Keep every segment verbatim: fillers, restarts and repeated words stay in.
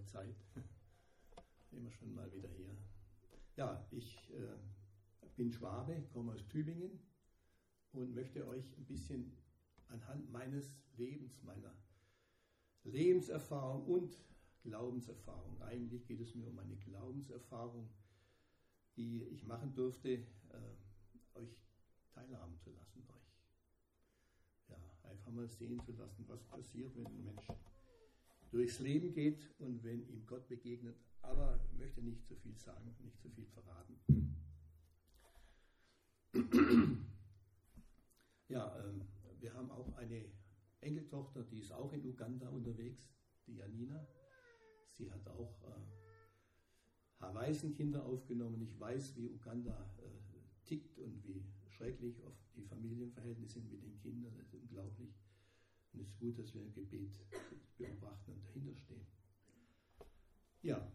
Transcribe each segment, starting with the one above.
der Zeit. Immer schon mal wieder hier. Ja, ich äh, bin Schwabe, komme aus Tübingen und möchte euch ein bisschen anhand meines Lebens, meiner Lebenserfahrung und Glaubenserfahrung, eigentlich geht es mir um eine Glaubenserfahrung, die ich machen durfte, äh, euch teilhaben zu lassen, euch ja, einfach mal sehen zu lassen, was passiert, wenn ein Mensch durchs Leben geht und wenn ihm Gott begegnet, aber ich möchte nicht zu viel sagen, nicht zu viel verraten. Ja, ähm, wir haben auch eine Enkeltochter, die ist auch in Uganda unterwegs, die Janina. Sie hat auch äh, Waisenkinder aufgenommen. Ich weiß, wie Uganda äh, tickt und wie schrecklich oft die Familienverhältnisse sind mit den Kindern. Das ist unglaublich. Und es ist gut, dass wir im Gebet beobachten und dahinter stehen. Ja,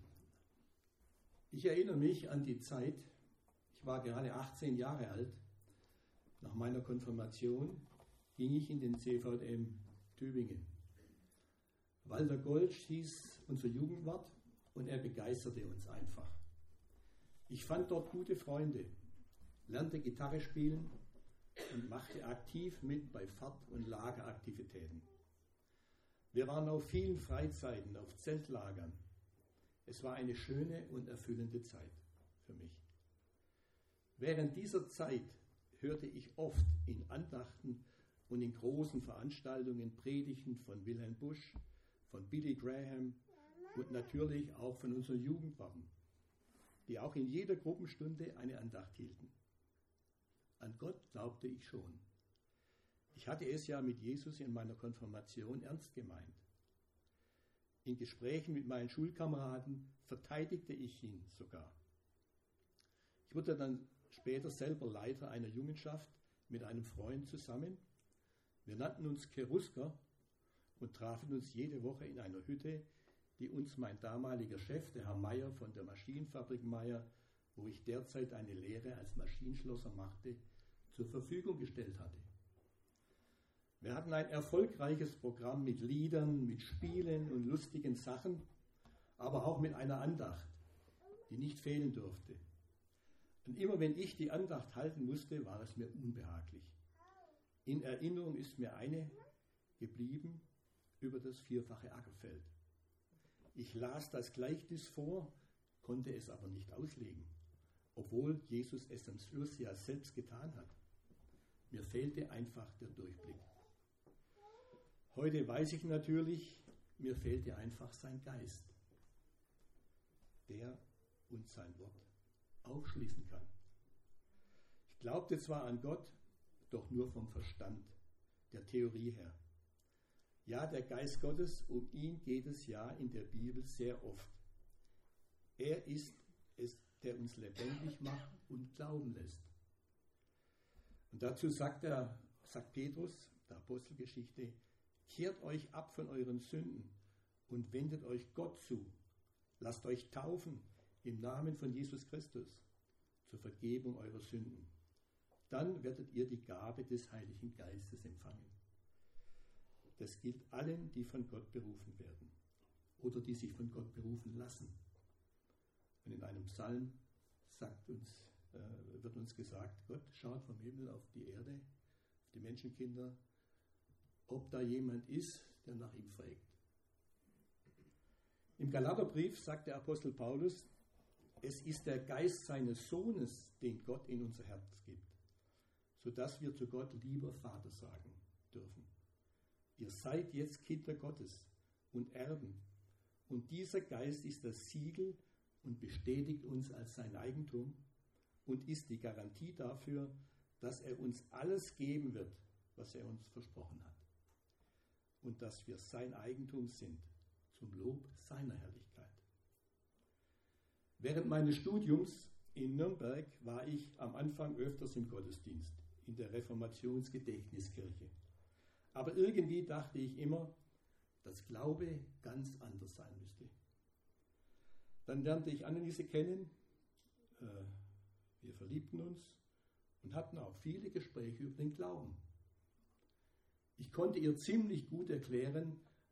ich erinnere mich an die Zeit, ich war gerade achtzehn Jahre alt. Nach meiner Konfirmation ging ich in den C V M Tübingen. Walter Golsch hieß unser Jugendwart und er begeisterte uns einfach. Ich fand dort gute Freunde, lernte Gitarre spielen und machte aktiv mit bei Fahrt- und Lageraktivitäten. Wir waren auf vielen Freizeiten, auf Zeltlagern. Es war eine schöne und erfüllende Zeit für mich. Während dieser Zeit hörte ich oft in Andachten und in großen Veranstaltungen Predigten von Wilhelm Busch, von Billy Graham und natürlich auch von unseren Jugendwarten, die auch in jeder Gruppenstunde eine Andacht hielten. An Gott glaubte ich schon. Ich hatte es ja mit Jesus in meiner Konfirmation ernst gemeint. In Gesprächen mit meinen Schulkameraden verteidigte ich ihn sogar. Ich wurde dann später selber Leiter einer Jungenschaft mit einem Freund zusammen. Wir nannten uns Cherusker und trafen uns jede Woche in einer Hütte, die uns mein damaliger Chef, der Herr Meier von der Maschinenfabrik Meier, wo ich derzeit eine Lehre als Maschinenschlosser machte, zur Verfügung gestellt hatte. Wir hatten ein erfolgreiches Programm mit Liedern, mit Spielen und lustigen Sachen, aber auch mit einer Andacht, die nicht fehlen durfte. Und immer wenn ich die Andacht halten musste, war es mir unbehaglich. In Erinnerung ist mir eine geblieben über das vierfache Ackerfeld. Ich las das Gleichnis vor, konnte es aber nicht auslegen, obwohl Jesus es am Schluss ja selbst getan hat. Mir fehlte einfach der Durchblick. Heute weiß ich natürlich, mir fehlte einfach sein Geist, der uns sein Wort aufschließen kann. Ich glaubte zwar an Gott, doch nur vom Verstand, der Theorie her. Ja, der Geist Gottes, um ihn geht es ja in der Bibel sehr oft. Er ist es, der uns lebendig macht und glauben lässt. Und dazu sagt, er, sagt Petrus, der Apostelgeschichte, kehrt euch ab von euren Sünden und wendet euch Gott zu. Lasst euch taufen im Namen von Jesus Christus zur Vergebung eurer Sünden. Dann werdet ihr die Gabe des Heiligen Geistes empfangen. Das gilt allen, die von Gott berufen werden oder die sich von Gott berufen lassen. Und in einem Psalm sagt uns, äh, wird uns gesagt, Gott schaut vom Himmel auf die Erde, auf die Menschenkinder, ob da jemand ist, der nach ihm fragt. Im Galaterbrief sagt der Apostel Paulus, es ist der Geist seines Sohnes, den Gott in unser Herz gibt, sodass wir zu Gott lieber Vater sagen dürfen. Ihr seid jetzt Kinder Gottes und Erben. Und dieser Geist ist das Siegel und bestätigt uns als sein Eigentum und ist die Garantie dafür, dass er uns alles geben wird, was er uns versprochen hat. Und dass wir sein Eigentum sind, zum Lob seiner Herrlichkeit. Während meines Studiums in Nürnberg war ich am Anfang öfters im Gottesdienst, in der Reformationsgedächtniskirche. Aber irgendwie dachte ich immer, dass Glaube ganz anders sein müsste. Dann lernte ich Anneliese kennen, wir verliebten uns und hatten auch viele Gespräche über den Glauben. Ich konnte ihr ziemlich gut erklären,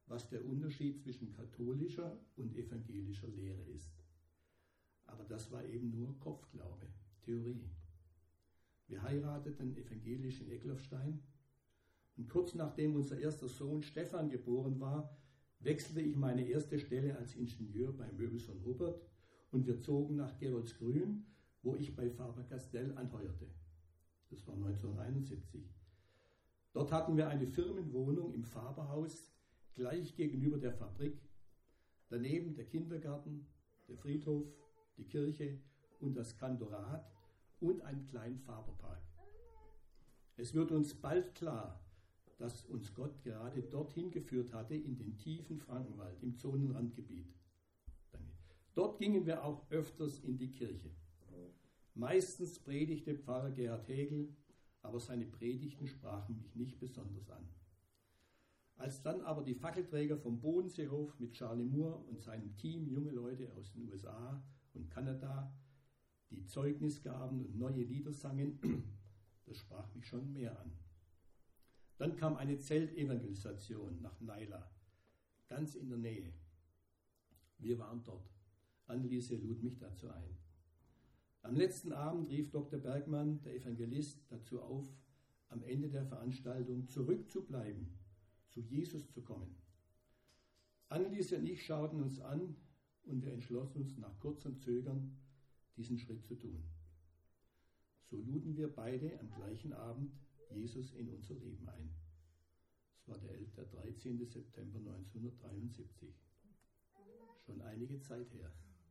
was der Unterschied zwischen katholischer und evangelischer Lehre ist. Aber das war eben nur Kopfglaube, Theorie. Wir heirateten evangelisch in Eckloffstein und kurz nachdem unser erster Sohn Stefan geboren war, wechselte ich meine erste Stelle als Ingenieur bei Möbelson Rupert und wir zogen nach Geroldsgrün, wo ich bei Faber-Castell anheuerte. Das war neunzehnhunderteinundsiebzig. Dort hatten wir eine Firmenwohnung im Faberhaus, gleich gegenüber der Fabrik, daneben der Kindergarten, der Friedhof, die Kirche und das Kantorat und einen kleinen Faberpark. Es wird uns bald klar, dass uns Gott gerade dorthin geführt hatte, in den tiefen Frankenwald, im Zonenrandgebiet. Dort gingen wir auch öfters in die Kirche. Meistens predigte Pfarrer Gerhard Hegel, aber seine Predigten sprachen mich nicht besonders an. Als dann aber die Fackelträger vom Bodenseehof mit Charlie Moore und seinem Team junge Leute aus den U S A und Kanada die Zeugnis gaben und neue Lieder sangen, das sprach mich schon mehr an. Dann kam eine Zeltevangelisation nach Naila, ganz in der Nähe. Wir waren dort. Anneliese lud mich dazu ein. Am letzten Abend rief Doktor Bergmann, der Evangelist, dazu auf, am Ende der Veranstaltung zurückzubleiben, zu Jesus zu kommen. Anneliese und ich schauten uns an und wir entschlossen uns nach kurzem Zögern, diesen Schritt zu tun. So luden wir beide am gleichen Abend Jesus in unser Leben ein. Es war der dreizehnte September neunzehnhundertdreiundsiebzig. Schon einige Zeit her.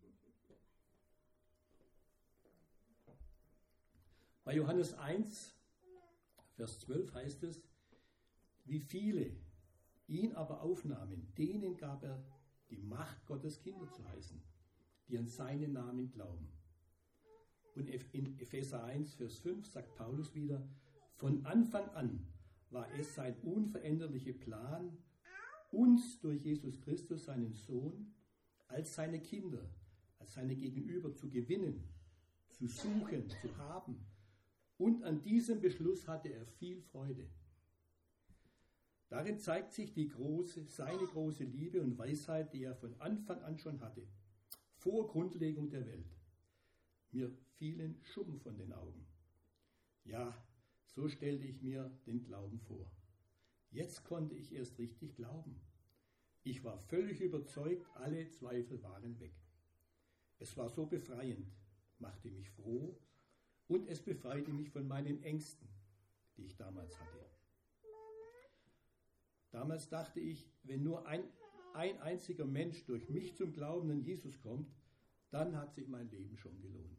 Bei Johannes eins, Vers zwölf heißt es, wie viele ihn aber aufnahmen, denen gab er die Macht, Gottes Kinder zu heißen, die an seinen Namen glauben. Und in Epheser eins, Vers fünf sagt Paulus wieder, von Anfang an war es sein unveränderlicher Plan, uns durch Jesus Christus, seinen Sohn, als seine Kinder, als seine Gegenüber zu gewinnen, zu suchen, zu haben. Und an diesem Beschluss hatte er viel Freude. Darin zeigt sich die große, seine große Liebe und Weisheit, die er von Anfang an schon hatte, vor Grundlegung der Welt. Mir fielen Schuppen von den Augen. Ja, so stellte ich mir den Glauben vor. Jetzt konnte ich erst richtig glauben. Ich war völlig überzeugt, alle Zweifel waren weg. Es war so befreiend, machte mich froh und es befreite mich von meinen Ängsten, die ich damals hatte. Damals dachte ich, wenn nur ein, ein einziger Mensch durch mich zum Glauben an Jesus kommt, dann hat sich mein Leben schon gelohnt.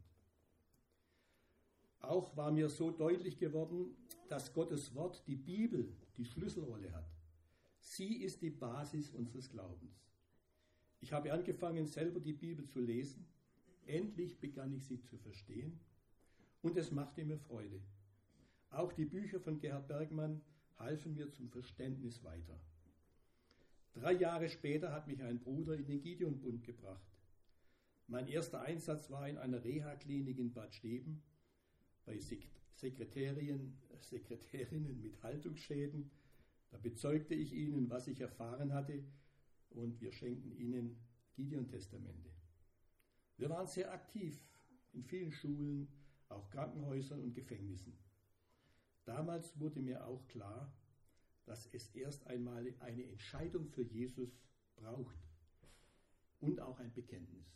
Auch war mir so deutlich geworden, dass Gottes Wort, die Bibel, die Schlüsselrolle hat. Sie ist die Basis unseres Glaubens. Ich habe angefangen, selber die Bibel zu lesen. Endlich begann ich sie zu verstehen und es machte mir Freude. Auch die Bücher von Gerhard Bergmann halfen mir zum Verständnis weiter. Drei Jahre später hat mich ein Bruder in den Gideonbund gebracht. Mein erster Einsatz war in einer Reha-Klinik in Bad Steben, bei Sekretärien, Sekretärinnen mit Haltungsschäden. Da bezeugte ich ihnen, was ich erfahren hatte, und wir schenkten ihnen Gideon-Testamente. Wir waren sehr aktiv in vielen Schulen, auch Krankenhäusern und Gefängnissen. Damals wurde mir auch klar, dass es erst einmal eine Entscheidung für Jesus braucht und auch ein Bekenntnis.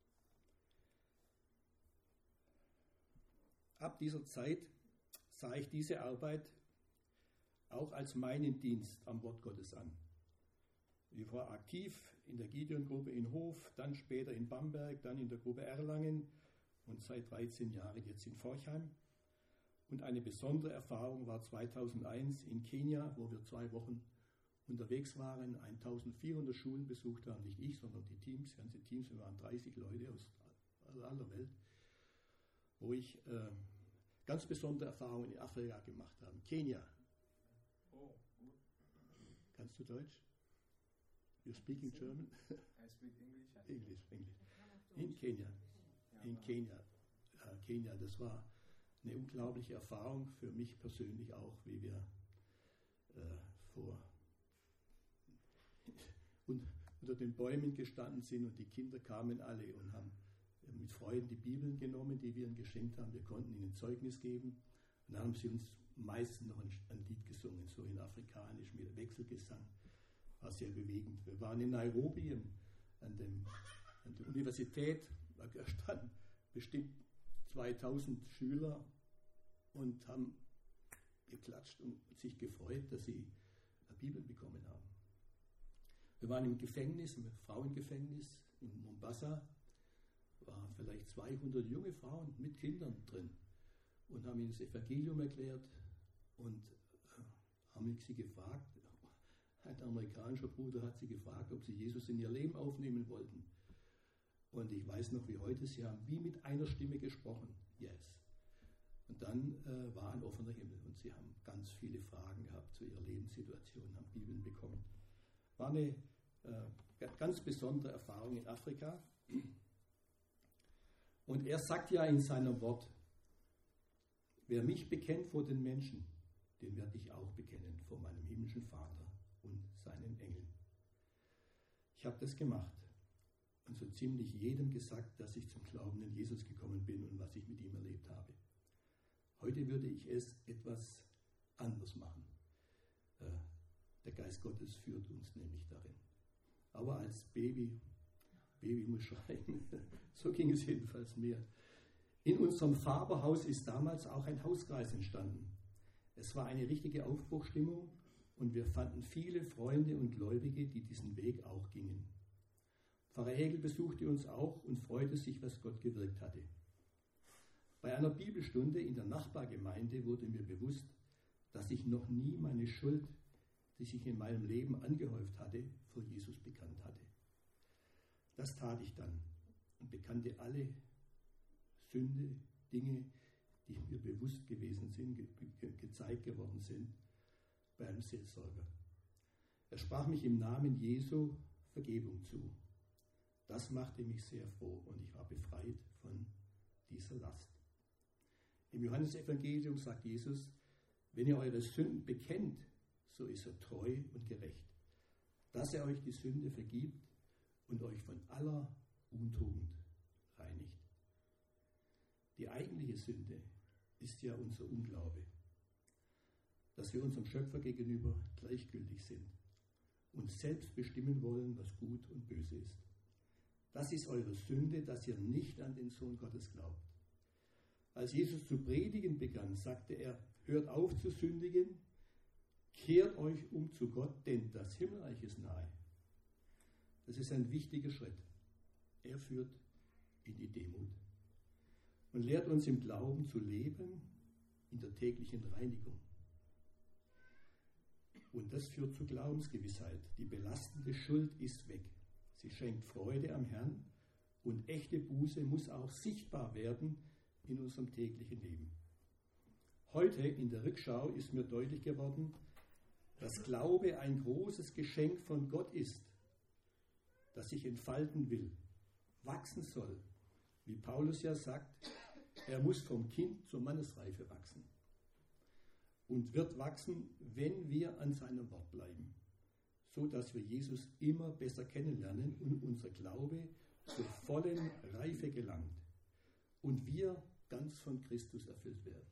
Ab dieser Zeit sah ich diese Arbeit auch als meinen Dienst am Wort Gottes an. Ich war aktiv in der Gideon-Gruppe in Hof, dann später in Bamberg, dann in der Gruppe Erlangen und seit dreizehn Jahren jetzt in Forchheim. Und eine besondere Erfahrung war zweitausendeins in Kenia, wo wir zwei Wochen unterwegs waren, eintausendvierhundert Schulen besucht haben, nicht ich, sondern die Teams, ganze Teams, wir waren dreißig Leute aus aller Welt, wo ich äh, ganz besondere Erfahrungen in Afrika gemacht habe. Kenia. Oh, gut. Kannst du Deutsch? You speaking German? I speak English. English, English. In Kenia. In Kenia. Äh, Kenia, das war eine unglaubliche Erfahrung für mich persönlich auch, wie wir äh, vor unter den Bäumen gestanden sind und die Kinder kamen alle und haben mit Freuden die Bibeln genommen, die wir ihnen geschenkt haben. Wir konnten ihnen Zeugnis geben und dann haben sie uns meistens noch ein, ein Lied gesungen, so in Afrikanisch mit Wechselgesang. War sehr bewegend. Wir waren in Nairobi im, an, dem, an der Universität, da standen bestimmt zweitausend Schüler und haben geklatscht und sich gefreut, dass sie eine Bibel bekommen haben. Wir waren im Gefängnis, im Frauengefängnis in Mombasa, waren vielleicht zweihundert junge Frauen mit Kindern drin und haben ihnen das Evangelium erklärt und äh, haben sie gefragt, ein amerikanischer Bruder hat sie gefragt, ob sie Jesus in ihr Leben aufnehmen wollten. Und ich weiß noch wie heute, sie haben wie mit einer Stimme gesprochen, yes. Und dann äh, war ein offener Himmel und sie haben ganz viele Fragen gehabt zu ihrer Lebenssituation, haben Bibeln bekommen. War eine äh, ganz besondere Erfahrung in Afrika. Und er sagt ja in seinem Wort, wer mich bekennt vor den Menschen, den werde ich auch bekennen vor meinem himmlischen Vater und seinen Engeln. Ich habe das gemacht und so ziemlich jedem gesagt, dass ich zum Glauben an Jesus gekommen bin und was ich mit ihm erlebt habe. Heute würde ich es etwas anders machen. Der Geist Gottes führt uns nämlich darin. Aber als Baby, Baby muss schreien, so ging es jedenfalls mir. In unserem Faberhaus ist damals auch ein Hauskreis entstanden. Es war eine richtige Aufbruchstimmung und wir fanden viele Freunde und Gläubige, die diesen Weg auch gingen. Pfarrer Hegel besuchte uns auch und freute sich, was Gott gewirkt hatte. Bei einer Bibelstunde in der Nachbargemeinde wurde mir bewusst, dass ich noch nie meine Schuld, die sich in meinem Leben angehäuft hatte, vor Jesus bekannt hatte. Das tat ich dann und bekannte alle Sünde, Dinge, die mir bewusst gewesen sind, ge ge gezeigt geworden sind, bei einem Seelsorger. Er sprach mich im Namen Jesu Vergebung zu. Das machte mich sehr froh und ich war befreit von dieser Last. Im Johannesevangelium sagt Jesus, wenn ihr eure Sünden bekennt, so ist er treu und gerecht, dass er euch die Sünde vergibt und euch von aller Untugend reinigt. Die eigentliche Sünde ist ja unser Unglaube, dass wir unserem Schöpfer gegenüber gleichgültig sind und selbst bestimmen wollen, was gut und böse ist. Das ist eure Sünde, dass ihr nicht an den Sohn Gottes glaubt. Als Jesus zu predigen begann, sagte er, hört auf zu sündigen, kehrt euch um zu Gott, denn das Himmelreich ist nahe. Das ist ein wichtiger Schritt. Er führt in die Demut und lehrt uns im Glauben zu leben, in der täglichen Reinigung. Und das führt zu Glaubensgewissheit. Die belastende Schuld ist weg. Sie schenkt Freude am Herrn und echte Buße muss auch sichtbar werden in unserem täglichen Leben. Heute in der Rückschau ist mir deutlich geworden, dass Glaube ein großes Geschenk von Gott ist, das sich entfalten will, wachsen soll. Wie Paulus ja sagt, er muss vom Kind zur Mannesreife wachsen und wird wachsen, wenn wir an seinem Wort bleiben, so dass wir Jesus immer besser kennenlernen und unser Glaube zur vollen Reife gelangt und wir ganz von Christus erfüllt werden.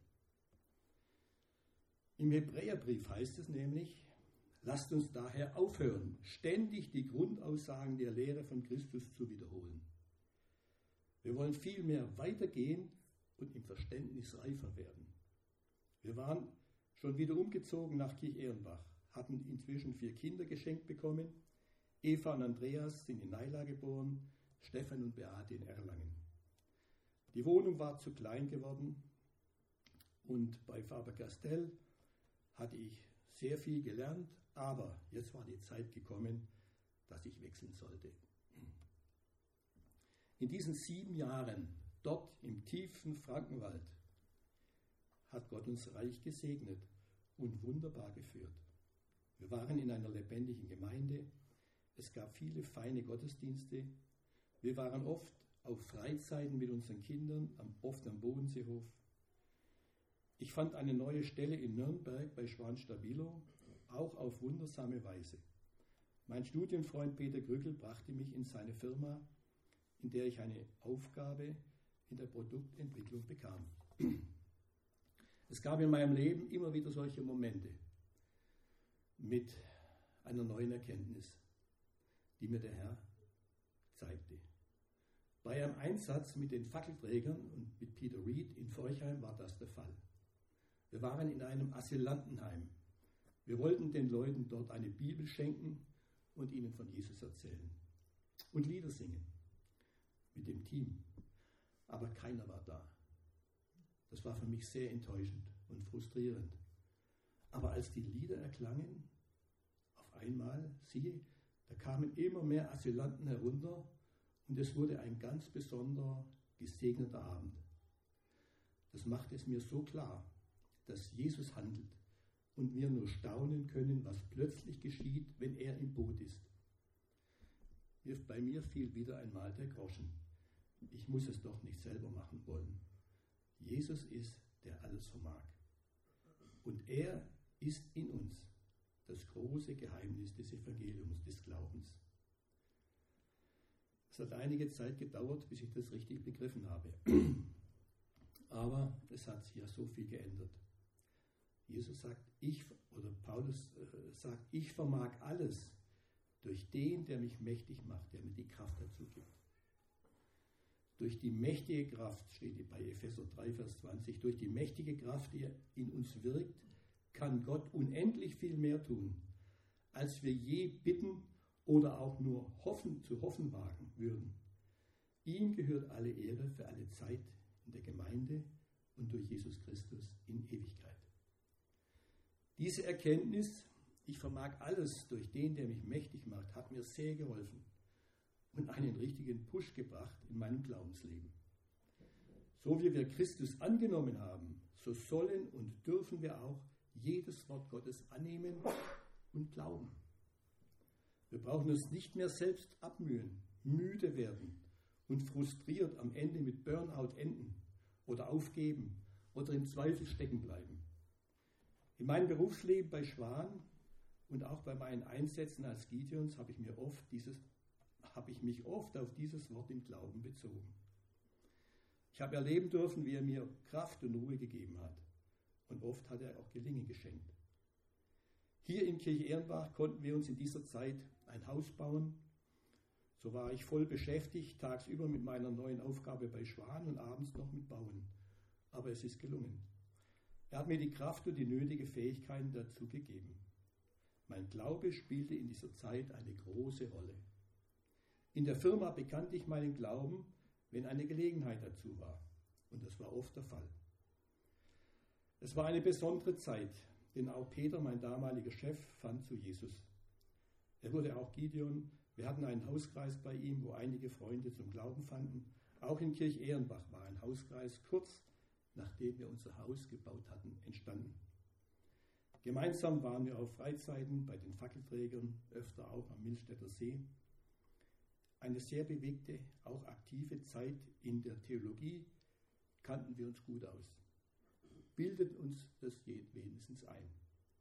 Im Hebräerbrief heißt es nämlich, lasst uns daher aufhören, ständig die Grundaussagen der Lehre von Christus zu wiederholen. Wir wollen vielmehr weitergehen und im Verständnis reifer werden. Wir waren schon wieder umgezogen nach Kirch-Ehrenbach, hatten inzwischen vier Kinder geschenkt bekommen. Eva und Andreas sind in Naila geboren, Stefan und Beate in Erlangen. Die Wohnung war zu klein geworden und bei Faber-Castell hatte ich sehr viel gelernt, aber jetzt war die Zeit gekommen, dass ich wechseln sollte. In diesen sieben Jahren, dort im tiefen Frankenwald, hat Gott uns reich gesegnet und wunderbar geführt. Wir waren in einer lebendigen Gemeinde, es gab viele feine Gottesdienste, wir waren oft auf Freizeiten mit unseren Kindern, oft am Bodenseehof. Ich fand eine neue Stelle in Nürnberg bei Schwanstabilo, auch auf wundersame Weise. Mein Studienfreund Peter Grückel brachte mich in seine Firma, in der ich eine Aufgabe in der Produktentwicklung bekam. Es gab in meinem Leben immer wieder solche Momente mit einer neuen Erkenntnis, die mir der Herr zeigte. Bei einem Einsatz mit den Fackelträgern und mit Peter Reed in Forchheim war das der Fall. Wir waren in einem Asylantenheim. Wir wollten den Leuten dort eine Bibel schenken und ihnen von Jesus erzählen und Lieder singen mit dem Team. Aber keiner war da. Das war für mich sehr enttäuschend und frustrierend. Aber als die Lieder erklangen, auf einmal, siehe, da kamen immer mehr Asylanten herunter und es wurde ein ganz besonderer, gesegneter Abend. Das macht es mir so klar, dass Jesus handelt und wir nur staunen können, was plötzlich geschieht, wenn er im Boot ist. Bei mir fiel wieder einmal der Groschen. Ich muss es doch nicht selber machen wollen. Jesus ist, der alles vermag. Und er ist in uns, das große Geheimnis des Evangeliums, des Glaubens. Es hat einige Zeit gedauert, bis ich das richtig begriffen habe. Aber es hat sich ja so viel geändert. Jesus sagt, ich, oder Paulus äh, sagt, ich vermag alles durch den, der mich mächtig macht, der mir die Kraft dazu gibt. Durch die mächtige Kraft, steht bei Epheser drei, Vers zwanzig, durch die mächtige Kraft, die in uns wirkt, kann Gott unendlich viel mehr tun, als wir je bitten oder auch nur hoffen, zu hoffen wagen würden. Ihm gehört alle Ehre für alle Zeit in der Gemeinde und durch Jesus Christus in Ewigkeit. Diese Erkenntnis, ich vermag alles durch den, der mich mächtig macht, hat mir sehr geholfen und einen richtigen Push gebracht in meinem Glaubensleben. So wie wir Christus angenommen haben, so sollen und dürfen wir auch jedes Wort Gottes annehmen und glauben. Wir brauchen uns nicht mehr selbst abmühen, müde werden und frustriert am Ende mit Burnout enden oder aufgeben oder im Zweifel stecken bleiben. In meinem Berufsleben bei Schwan und auch bei meinen Einsätzen als Gideons habe ich, mir oft dieses, habe ich mich oft auf dieses Wort im Glauben bezogen. Ich habe erleben dürfen, wie er mir Kraft und Ruhe gegeben hat. Und oft hat er auch Gelingen geschenkt. Hier in Kirche Ehrenbach konnten wir uns in dieser Zeit ein Haus bauen. So war ich voll beschäftigt, tagsüber mit meiner neuen Aufgabe bei Schwan und abends noch mit Bauen. Aber es ist gelungen. Er hat mir die Kraft und die nötige Fähigkeiten dazu gegeben. Mein Glaube spielte in dieser Zeit eine große Rolle. In der Firma bekannte ich meinen Glauben, wenn eine Gelegenheit dazu war. Und das war oft der Fall. Es war eine besondere Zeit, denn auch Peter, mein damaliger Chef, fand zu Jesus. Er wurde auch Gideon. Wir hatten einen Hauskreis bei ihm, wo einige Freunde zum Glauben fanden. Auch in Kirche Ehrenbach war ein Hauskreis, kurz nachdem wir unser Haus gebaut hatten, entstanden. Gemeinsam waren wir auf Freizeiten bei den Fackelträgern, öfter auch am Millstätter See. Eine sehr bewegte, auch aktive Zeit in der Theologie kannten wir uns gut aus. Bildet uns das wenigstens ein.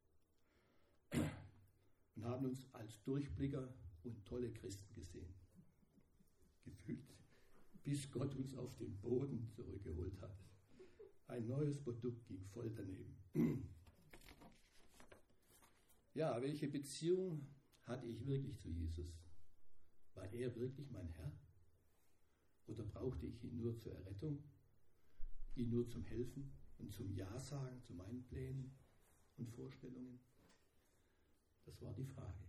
Und haben uns als Durchblicker und tolle Christen gesehen. Gefühlt, bis Gott uns auf den Boden zurückgeholt hat. Ein neues Produkt ging voll daneben. Ja, welche Beziehung hatte ich wirklich zu Jesus? War er wirklich mein Herr? Oder brauchte ich ihn nur zur Errettung? Ihn nur zum Helfen und zum Ja sagen zu meinen Plänen und Vorstellungen? Das war die Frage.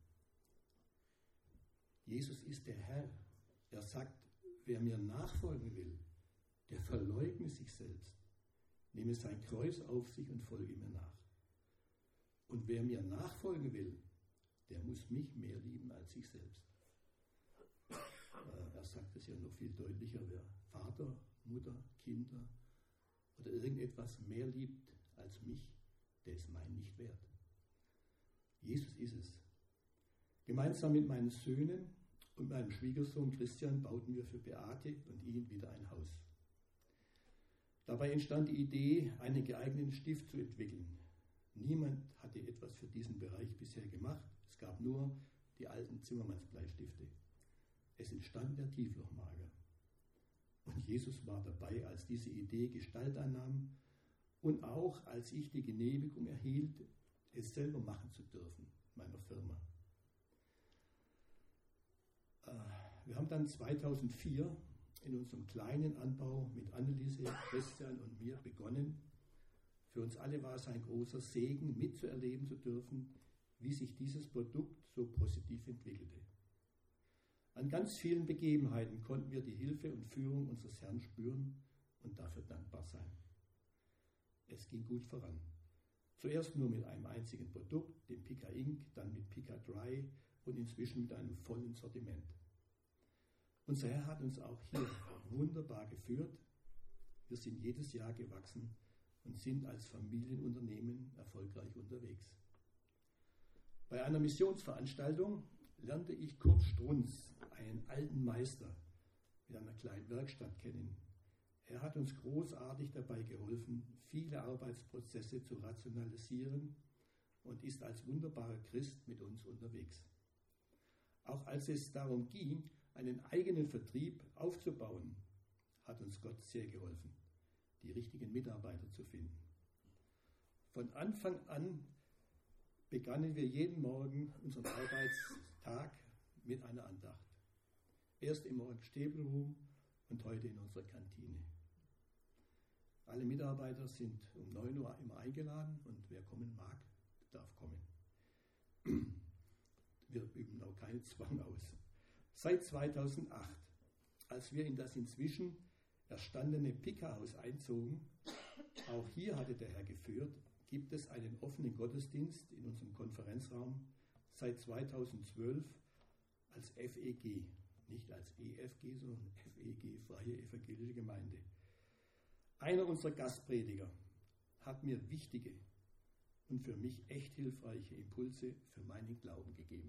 Jesus ist der Herr. Er sagt, wer mir nachfolgen will, der verleugne sich selbst, nehme sein Kreuz auf sich und folge mir nach. Und wer mir nachfolgen will, der muss mich mehr lieben als sich selbst. Er sagt es ja noch viel deutlicher, wer Vater, Mutter, Kinder oder irgendetwas mehr liebt als mich, der ist mein nicht wert. Jesus ist es. Gemeinsam mit meinen Söhnen und meinem Schwiegersohn Christian bauten wir für Beate und ihn wieder ein Haus. Dabei entstand die Idee, einen geeigneten Stift zu entwickeln. Niemand hatte etwas für diesen Bereich bisher gemacht. Es gab nur die alten Zimmermannsbleistifte. Es entstand der Tieflochmager. Und Jesus war dabei, als diese Idee Gestalt annahm und auch als ich die Genehmigung erhielt, es selber machen zu dürfen, meiner Firma. Wir haben dann zweitausendvier in unserem kleinen Anbau mit Anneliese, Christian und mir begonnen. Für uns alle war es ein großer Segen, mitzuerleben zu dürfen, wie sich dieses Produkt so positiv entwickelte. An ganz vielen Begebenheiten konnten wir die Hilfe und Führung unseres Herrn spüren und dafür dankbar sein. Es ging gut voran. Zuerst nur mit einem einzigen Produkt, dem Pica Ink, dann mit Pica Dry und inzwischen mit einem vollen Sortiment. Unser Herr hat uns auch hier wunderbar geführt. Wir sind jedes Jahr gewachsen und sind als Familienunternehmen erfolgreich unterwegs. Bei einer Missionsveranstaltung lernte ich Kurt Strunz, einen alten Meister, mit einer kleinen Werkstatt kennen. Er hat uns großartig dabei geholfen, viele Arbeitsprozesse zu rationalisieren und ist als wunderbarer Christ mit uns unterwegs. Auch als es darum ging, einen eigenen Vertrieb aufzubauen, hat uns Gott sehr geholfen, die richtigen Mitarbeiter zu finden. Von Anfang an begannen wir jeden Morgen unseren Arbeitstag mit einer Andacht. Erst im Morgenstäbelruhm und heute in unserer Kantine. Alle Mitarbeiter sind um neun Uhr immer eingeladen und wer kommen mag, darf kommen. Wir üben auch keinen Zwang aus. Seit zweitausendacht, als wir in das inzwischen erstandene Pica-Haus einzogen, auch hier hatte der Herr geführt, gibt es einen offenen Gottesdienst in unserem Konferenzraum seit zweitausendzwölf als F E G, nicht als E F G, sondern F E G, Freie Evangelische Gemeinde. Einer unserer Gastprediger hat mir wichtige und für mich echt hilfreiche Impulse für meinen Glauben gegeben.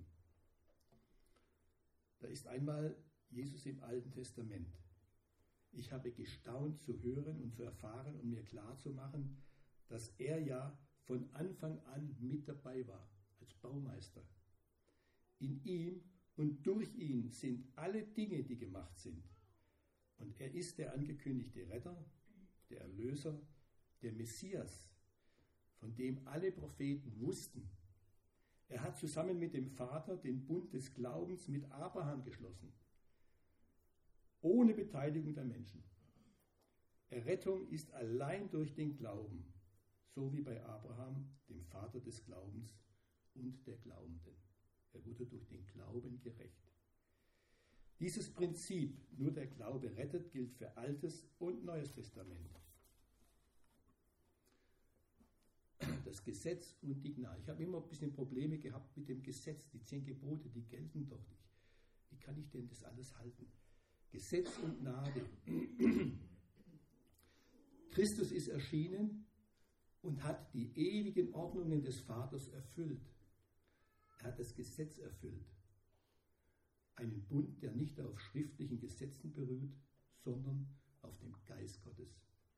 Da ist einmal Jesus im Alten Testament. Ich habe gestaunt zu hören und zu erfahren und mir klar zu machen, dass er ja von Anfang an mit dabei war, als Baumeister. In ihm und durch ihn sind alle Dinge, die gemacht sind. Und er ist der angekündigte Retter, der Erlöser, der Messias, von dem alle Propheten wussten. Er hat zusammen mit dem Vater den Bund des Glaubens mit Abraham geschlossen, ohne Beteiligung der Menschen. Errettung ist allein durch den Glauben, so wie bei Abraham, dem Vater des Glaubens und der Glaubenden. Er wurde durch den Glauben gerecht. Dieses Prinzip, nur der Glaube rettet, gilt für Altes und Neues Testament. Das Gesetz und die Gnade. Ich habe immer ein bisschen Probleme gehabt mit dem Gesetz. Die zehn Gebote, die gelten doch nicht. Wie kann ich denn das alles halten? Gesetz und Gnade. Christus ist erschienen und hat die ewigen Ordnungen des Vaters erfüllt. Er hat das Gesetz erfüllt. Einen Bund, der nicht auf schriftlichen Gesetzen beruht, sondern auf dem Geist Gottes.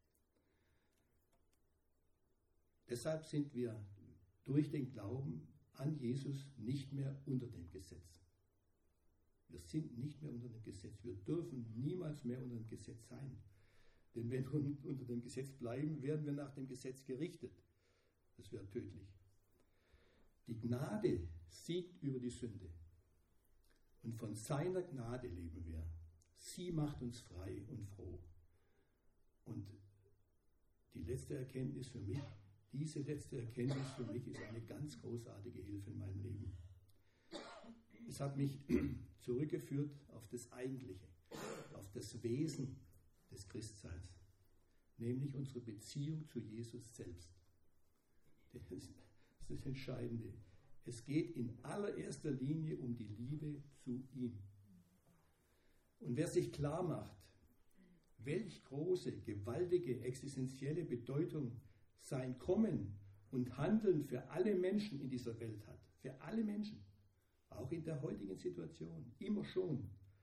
Deshalb sind wir durch den Glauben an Jesus nicht mehr unter dem Gesetz. Wir sind nicht mehr unter dem Gesetz. Wir dürfen niemals mehr unter dem Gesetz sein. Denn wenn wir unter dem Gesetz bleiben, werden wir nach dem Gesetz gerichtet. Das wäre tödlich. Die Gnade siegt über die Sünde. Und von seiner Gnade leben wir. Sie macht uns frei und froh. Und die letzte Erkenntnis für mich, diese letzte Erkenntnis für mich ist eine ganz großartige Hilfe in meinem Leben. Es hat mich zurückgeführt auf das Eigentliche, auf das Wesen des Christseins, nämlich unsere Beziehung zu Jesus selbst. Das ist das Entscheidende. Es geht in allererster Linie um die Liebe zu ihm. Und wer sich klar macht, welch große, gewaltige, existenzielle Bedeutung sein Kommen und Handeln für alle Menschen in dieser Welt hat, für alle Menschen, auch in der heutigen Situation, immer schon,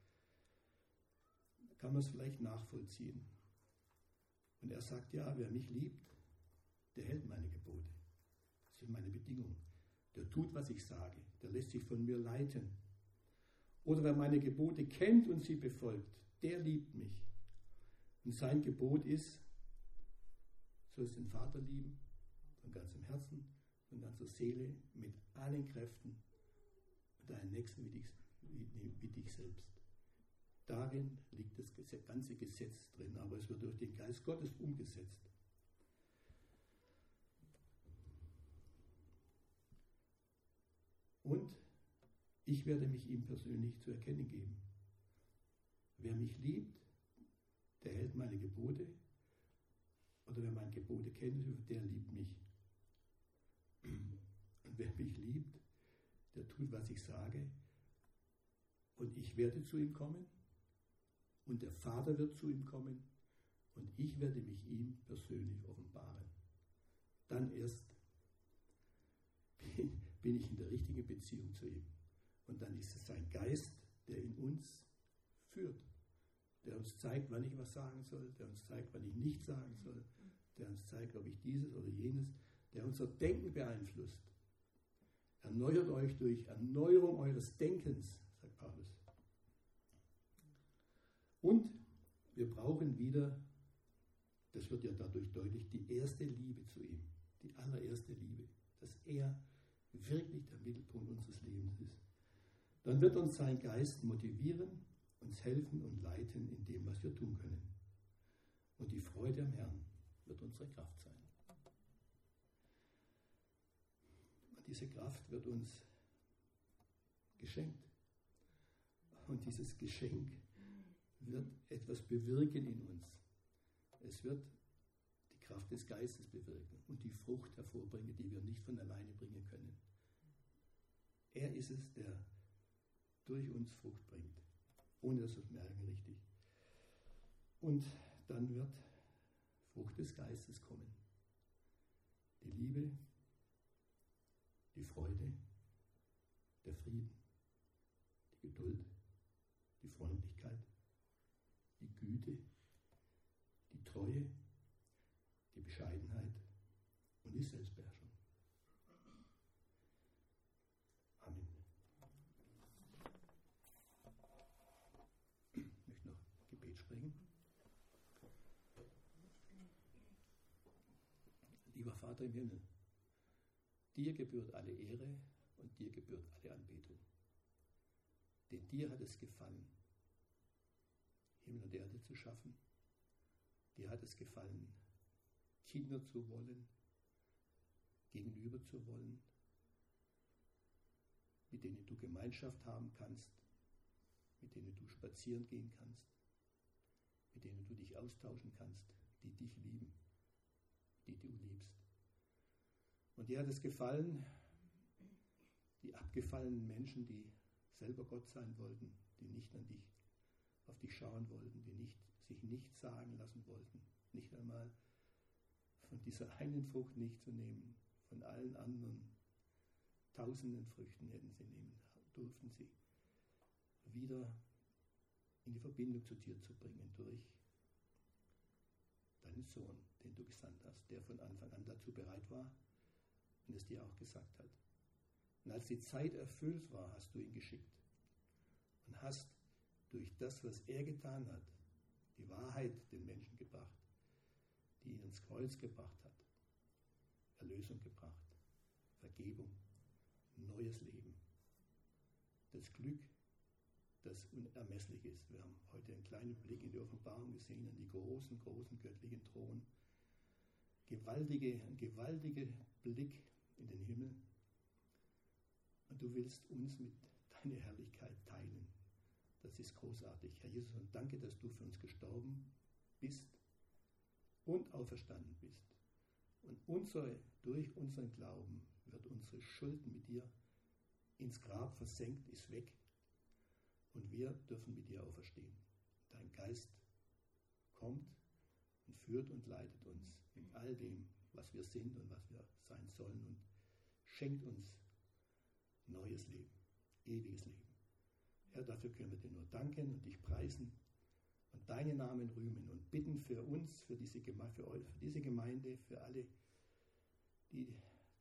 kann man es vielleicht nachvollziehen. Und er sagt, ja, wer mich liebt, der hält meine Gebote. Das ist meine Bedingung. der tut, was ich sage, der lässt sich von mir leiten. Oder wer meine Gebote kennt und sie befolgt, der liebt mich. Und sein Gebot ist, sollst den Vater lieben, von ganzem Herzen, von ganzer Seele, mit allen Kräften und deinen Nächsten wie dich, wie, wie dich selbst. Darin liegt das ganze Gesetz drin, aber es wird durch den Geist Gottes umgesetzt. Und ich werde mich ihm persönlich zu erkennen geben. Wer mich liebt, der hält meine Gebote, oder wer meine Gebote kennt, der liebt mich. Und wer mich liebt, der tut, was ich sage, und ich werde zu ihm kommen, und der Vater wird zu ihm kommen, und ich werde mich ihm persönlich offenbaren. Dann erst bin ich in der richtigen Beziehung zu ihm. Und dann ist es sein Geist, der in uns führt, der uns zeigt, wann ich was sagen soll, der uns zeigt, wann ich nichts sagen soll, der uns zeigt, ob ich dieses oder jenes, der unser Denken beeinflusst. Erneuert euch durch Erneuerung eures Denkens, sagt Paulus. Und wir brauchen wieder, das wird ja dadurch deutlich, die erste Liebe zu ihm, die allererste Liebe, dass er wirklich der Mittelpunkt unseres Lebens ist. Dann wird uns sein Geist motivieren, uns helfen und leiten in dem, was wir tun können. Und die Freude am Herrn wird unsere Kraft sein. Und diese Kraft wird uns geschenkt. Und dieses Geschenk wird etwas bewirken in uns. Es wird die Kraft des Geistes bewirken und die Frucht hervorbringen, die wir nicht von alleine bringen können. Er ist es, der durch uns Frucht bringt, ohne dass wir es merken, richtig. Und dann wird Frucht des Geistes kommen. Die Liebe, die Freude, der Frieden, die Geduld, die Freundlichkeit, die Güte, die Treue, die Bescheidenheit und die Selbstbeherrschung. Amen. Ich möchte noch Gebet sprechen. Lieber Vater im Himmel, dir gebührt alle Ehre und dir gebührt alle Anbetung. Denn dir hat es gefallen, Himmel und Erde zu schaffen. Dir hat es gefallen, Kinder zu wollen, gegenüber zu wollen, mit denen du Gemeinschaft haben kannst, mit denen du spazieren gehen kannst, mit denen du dich austauschen kannst, die dich lieben, die du liebst. Und dir hat es gefallen, die abgefallenen Menschen, die selber Gott sein wollten, die nicht an dich, auf dich schauen wollten, die nicht, sich nichts sagen lassen wollten, nicht einmal von dieser einen Frucht nicht zu nehmen, von allen anderen tausenden Früchten hätten sie nehmen, durften sie wieder in die Verbindung zu dir zu bringen durch deinen Sohn, den du gesandt hast, der von Anfang an dazu bereit war und es dir auch gesagt hat. Und als die Zeit erfüllt war, hast du ihn geschickt und hast durch das, was er getan hat, die Wahrheit den Menschen gebracht, die ihn ins Kreuz gebracht hat, Erlösung gebracht, Vergebung, neues Leben, das Glück, das unermesslich ist. Wir haben heute einen kleinen Blick in die Offenbarung gesehen, an die großen, großen göttlichen Thron. Gewaltige, ein gewaltiger Blick in den Himmel. Und du willst uns mit deiner Herrlichkeit teilen. Das ist großartig. Herr Jesus, und danke, dass du für uns gestorben bist und auferstanden bist. Und unsere, durch unseren Glauben wird unsere Schuld mit dir ins Grab versenkt, ist weg. Und wir dürfen mit dir auferstehen. Dein Geist kommt und führt und leitet uns in all dem, was wir sind und was wir sein sollen, und schenkt uns neues Leben, ewiges Leben. Herr, dafür können wir dir nur danken und dich preisen und deinen Namen rühmen und bitten für uns, für diese, Geme- für, eu- für diese Gemeinde, für alle, die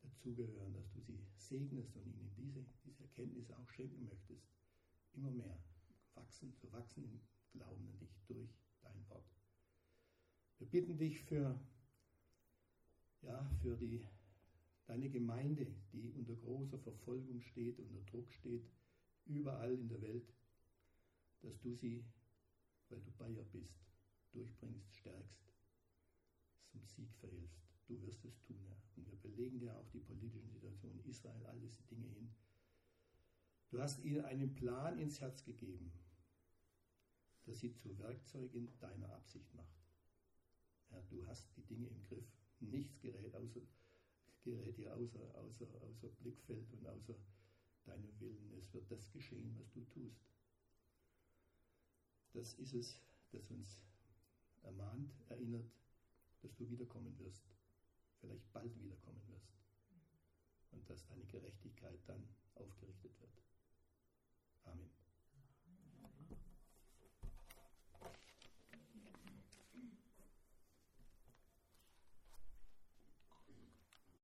dazugehören, dass du sie segnest und ihnen diese, diese Erkenntnis auch schenken möchtest. Immer mehr wachsen, zu wachsen im Glauben an dich durch dein Wort. Wir bitten dich für, ja, für die, deine Gemeinde, die unter großer Verfolgung steht, unter Druck steht, überall in der Welt, dass du sie, weil du bei ihr bist, durchbringst, stärkst, zum Sieg verhilfst. Du wirst es tun, Herr. Und wir belegen dir auch die politischen Situationen in Israel, all diese Dinge hin. Du hast ihnen einen Plan ins Herz gegeben, dass sie zu Werkzeugen deiner Absicht macht. Herr, du hast die Dinge im Griff. Nichts gerät, außer, gerät dir außer, außer, außer Blickfeld und außer deinem Willen. Es wird das geschehen, was du tust. Das ist es, das uns ermahnt, erinnert, dass du wiederkommen wirst, vielleicht bald wiederkommen wirst und dass deine Gerechtigkeit dann